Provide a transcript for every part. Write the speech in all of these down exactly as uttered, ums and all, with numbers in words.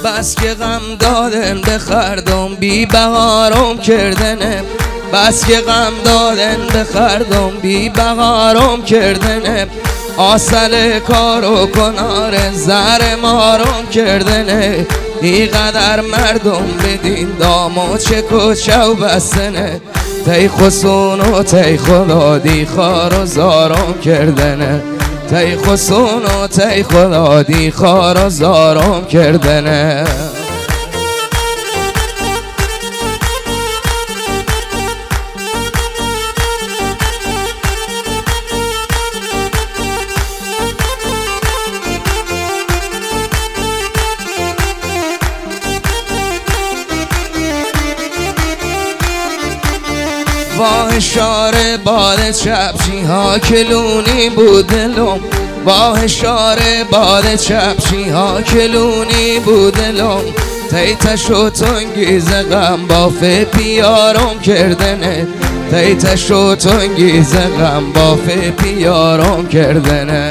بس که غم دادن به خردم بی بهارم کردنه، بس که غم دادن به خردم بی بهارم کردنه، آسل کارو کنار زر مارم کردنه، اینقدر مردم بدین دامو چه کوچه و بستنه، تی خسون و تی خدا دی خار و زارم کردنه، تی خسون و تی خدا دی خار و زارم کردنه. با اشاره باد چپشی ها کلونی بود دلم، با اشاره باد چپشی ها کلونی بود دلم، تیتش و تنگیز غم بافه پیارم کردنه، تیتش و تنگیز غم بافه پیارم کردنه.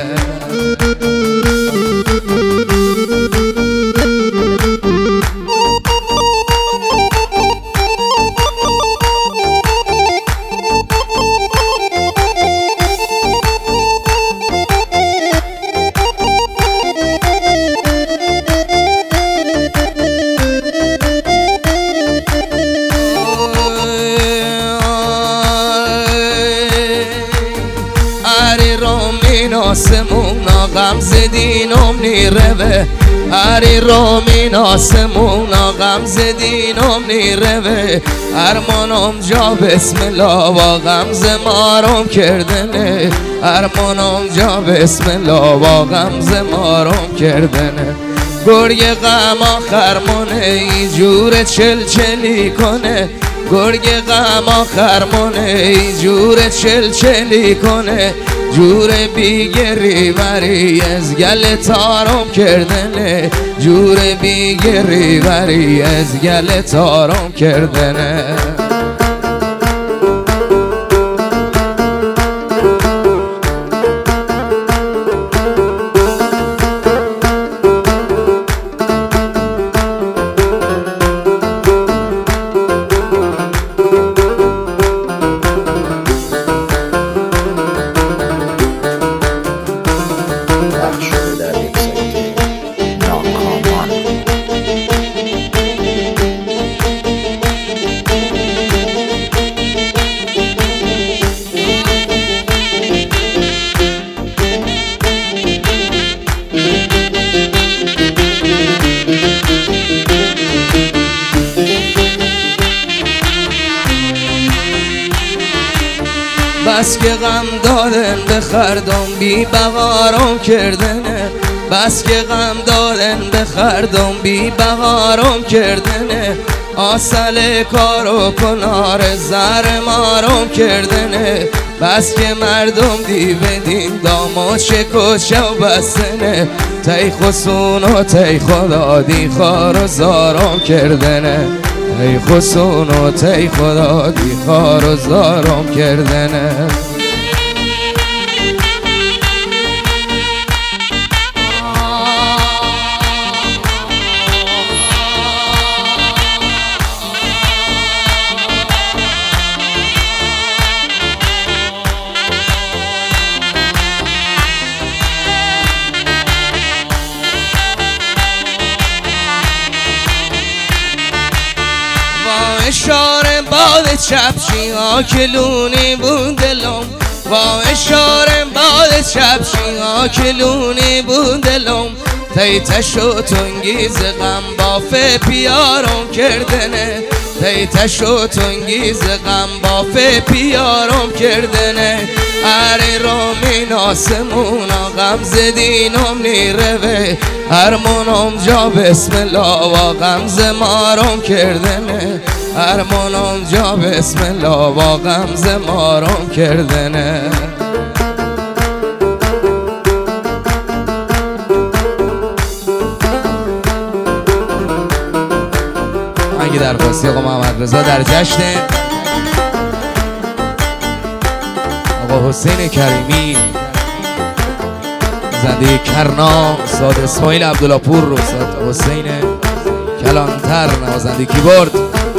آسمونا غم زدینم نیروه، هری رومین آسمونا غم زدینم نیروه، ارمانم جا بسم الله با غم زمارم کردنه، ارمانم جا بسم الله با غم زمارم کردنه، گرگ غم آخر منه ای جور چل چلی کنه، گرگ غم آخر منه ای جور چل چلی کنه، جور بیگری وری از گل تارم کردنه، جور بیگری وری از گل تارم کردنه. بس که غم دادن به خردم بی بهارم کردنه، بس که غم دادن به خردم بی بهارم کردنه، آسل کارو کنار زر مارم کردنه، بس که مردم دیو دین دامو چه کوچه و بستنه، تی خسون و تی خدا دی خار و زارم کردنه، تی خسون و تی خدا دی خار و زارم کردنه. اشاره باد چپشی ها کلونی بود دلم، با اشاره باد چپشی ها کلونی بود دلم، تیتش و تنگیز غم بافه پیارم کردنه، تیتش و تنگیز غم بافه پیارم کردنه، اری رومین آسمونا غم زدینم نیروه، ارمانم جا بسم الله و غم زمارم کردنه، ارمانم جا بسم الله با غم زمارم کردنه. آهنگ درخواستی آقا محمد رضا در جشن آقا حسین کریمی زنده کرنا، استاد اسماعیل عبدالله پور رو استاد حسین کلانتر نوازنده کیبورد.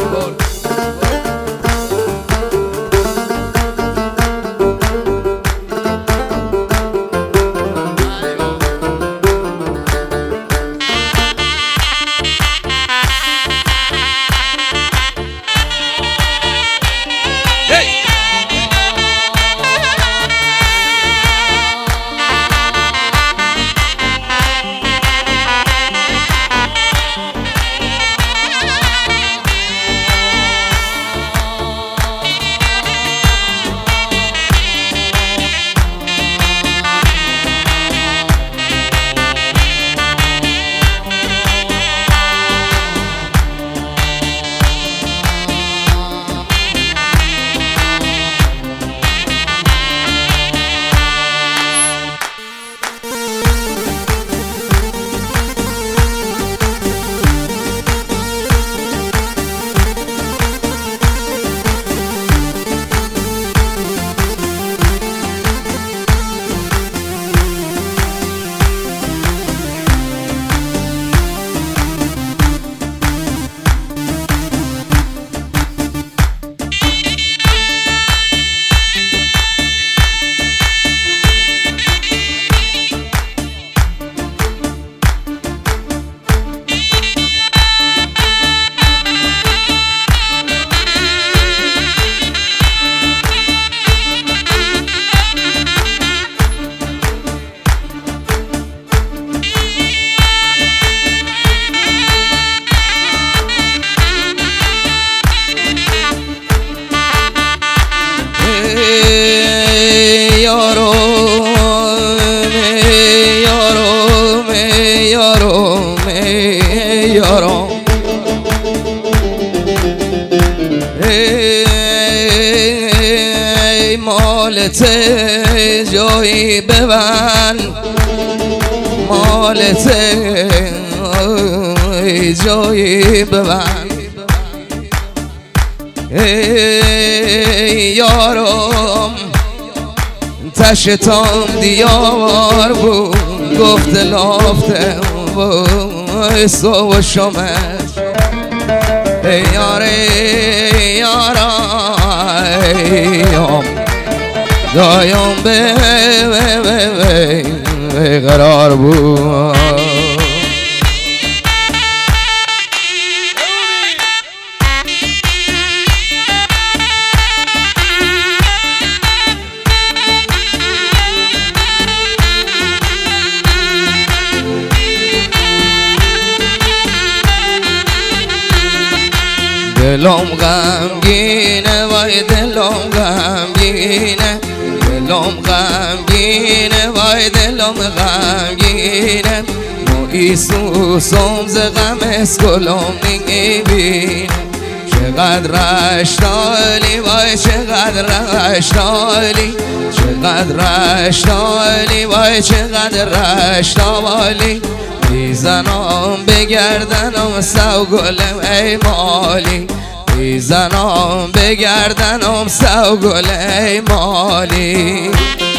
مالت جایی ببن، مالت جایی ببن. ای یارم تشتام دیار بود، گفت لافته و سو و شمش. ای یاره یارم دایم به قرار بود. دلم غمگینه وای دلم غمگینه، دلم غمگینه وای دلم غمگینه. مویسوسم ز غم اسکلم نمیبینه. چقدر اشتالی وای چقدر اشتالی، چقدر اشتالی وای چقدر اشتالی. میزنم بگردنم سو گلم ای مالی، میزنم بگردنم سو گل ای مالی.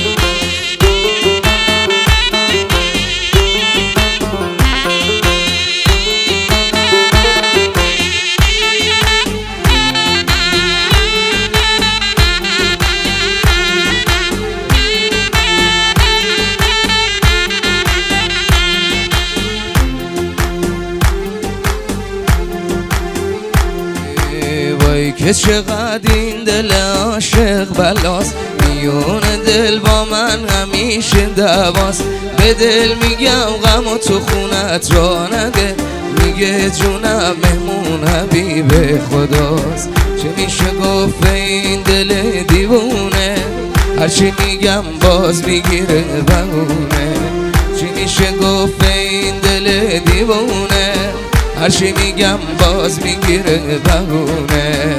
که چقدر این دل عاشق بلاست، میون دل با من همیشه دواست. به دل میگم غم و تو خونت را نده، میگه جونم مهمون حبیب خداست. چه میشه گفت این دل دیوونه، هرچی میگم باز میگیره بهونه. چه میشه گفت این دل دیوونه، هرچی میگم باز میگیره بهونه.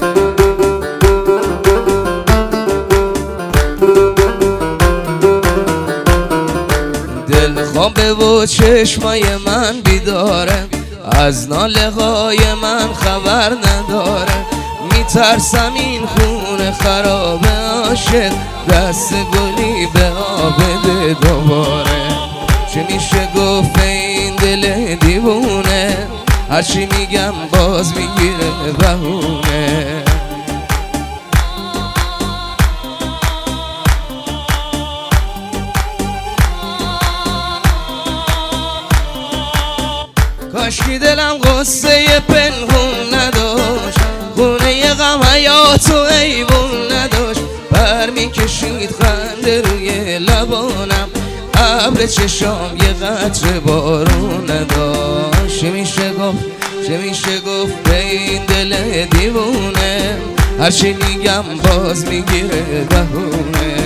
دل خوابه و چشمای من بیداره، از ناله های من خبر نداره. میترسم این خون خراب عاشق دست گلی به آب بده دوباره. چه میشه گفت این دل دیوونه، هرچی میگم باز میگیره بهونه. کاشکی دلم قصه پنهون نداشت، خونه غم حیات و ایوون نداشت. پر میکشید خنده روی لبانم، ابر چشام یه قطره بارون نداشت. چه میشه گفت چه میشه گفت به این دل دیوونه، هرچی میگم باز میگیره بهونه.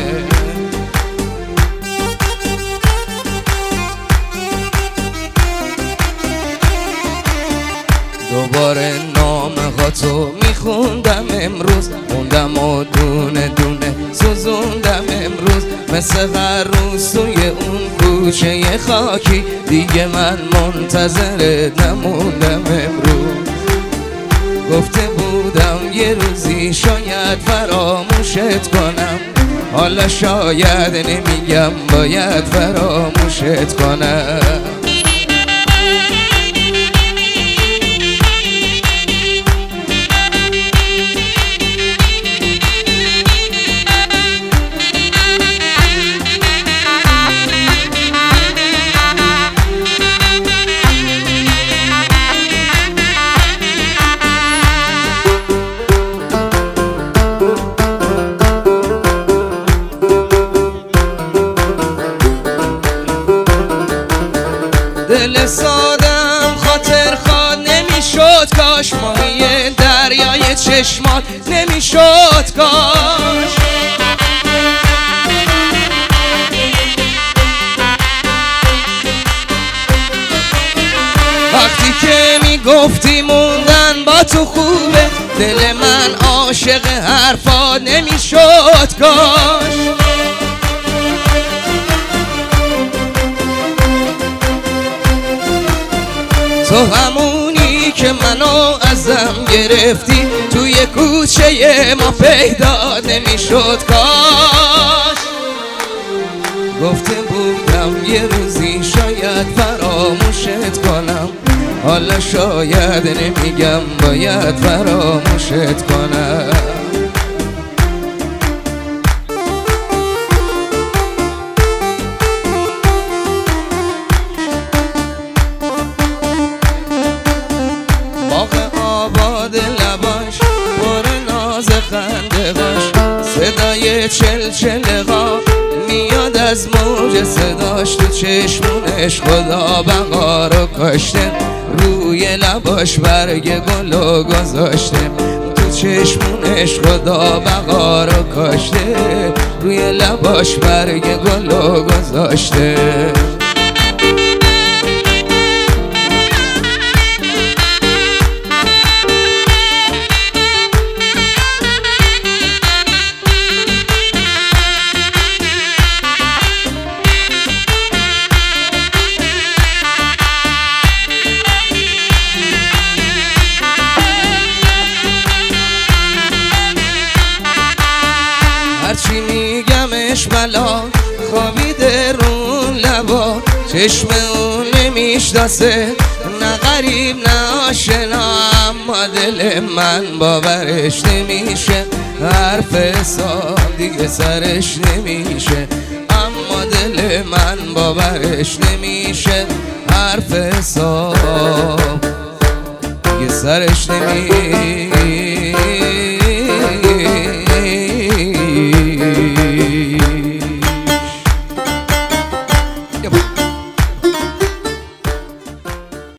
دوباره نامه ها تو میخوندم امروز، خوندم و دونه دونه سوزوندم امروز. مثل هر روز توی اون کوچه خاکی، دیگه من منتظرت نموندم امروز. گفته بودم یه روزی شاید فراموشت کنم، حالا شاید نمیگم باید فراموشت کنم. دل سادم خاطر خواد نمیشد کاش، ماهی دریای چشمات نمیشد کاش. وقتی که میگفتی موندن با تو خوبه، دل من عاشق حرفات نمیشد کاش. تو همونی که منو ازم گرفتی، توی کوچه ما پیدا نمیشد کاش. گفته بودم یه روزی شاید فراموشت کنم، حالا شاید نمیگم باید فراموشت کنم. آباد لباش پر ناز خنده‌اش، صدای چلچله‌ها میاد از موج صداش. تو چشمونش خدا بقا رو کاشته، روی لباش برگ گلو گذاشته. تو چشمونش خدا بقا رو کاشته، روی لباش برگ گلو گذاشته. هرچی میگمش بلا خوابیده رون لبا، چشم اون نمیشناسه نه غریب نه آشنا. اما دل من باورش نمیشه، حرف سال دیگه سرش نمیشه. اما دل من باورش نمیشه، حرف سال دیگه سرش نمیشه.